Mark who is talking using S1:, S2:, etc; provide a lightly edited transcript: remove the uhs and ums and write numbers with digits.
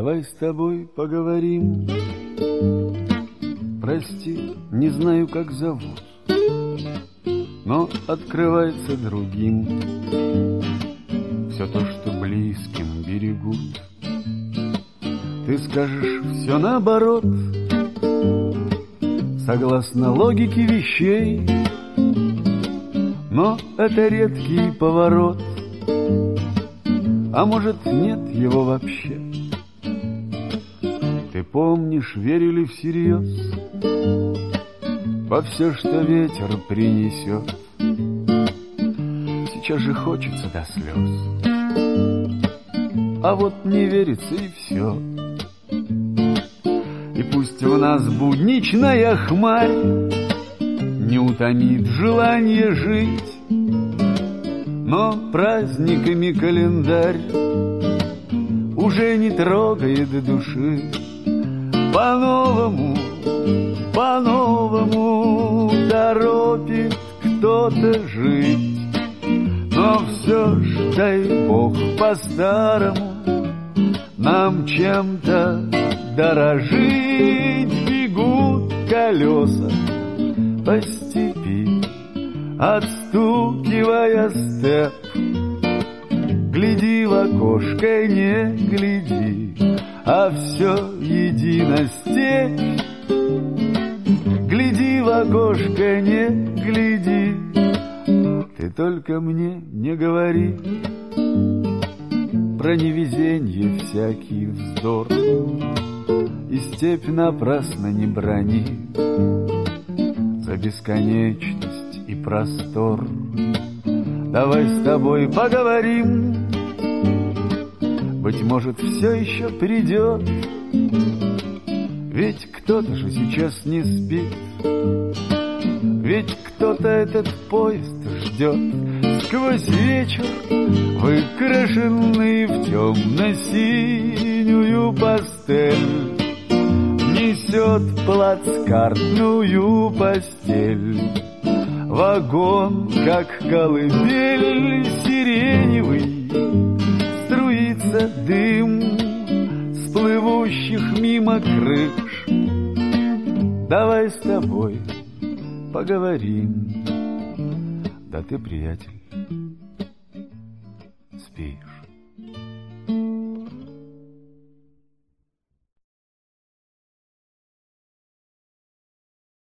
S1: Давай с тобой поговорим. Прости, не знаю, как зовут, но открывается другим все то, что близким берегут. Ты скажешь все наоборот, согласно логике вещей, но это редкий поворот, а может, нет его вообще. Ты помнишь, верили всерьез во все, что ветер принесет. Сейчас же хочется до слез, а вот не верится и все. И пусть в нас будничная хмарь не утомит желание жить, но праздниками календарь уже не трогает души. По-новому, по-новому торопит кто-то жить. Но все ж, дай Бог, по-старому нам чем-то дорожить. Бегут колеса по степи, отстукивая степ. Гляди в окошко, не гляди, а все едино степь. Гляди в окошко, не гляди, ты только мне не говори про невезенье всякий вздор, и степь напрасно не брони за бесконечность и простор. Давай с тобой поговорим, быть может, все еще придет, ведь кто-то же сейчас не спит, ведь кто-то этот поезд ждет. Сквозь вечер, выкрашенный в темно-синюю пастель, несет плацкартную постель. Вагон, как колыбель сиреневый, струится дым с плывущих мимо крыш. Давай с тобой поговорим. Да ты, приятель, спишь.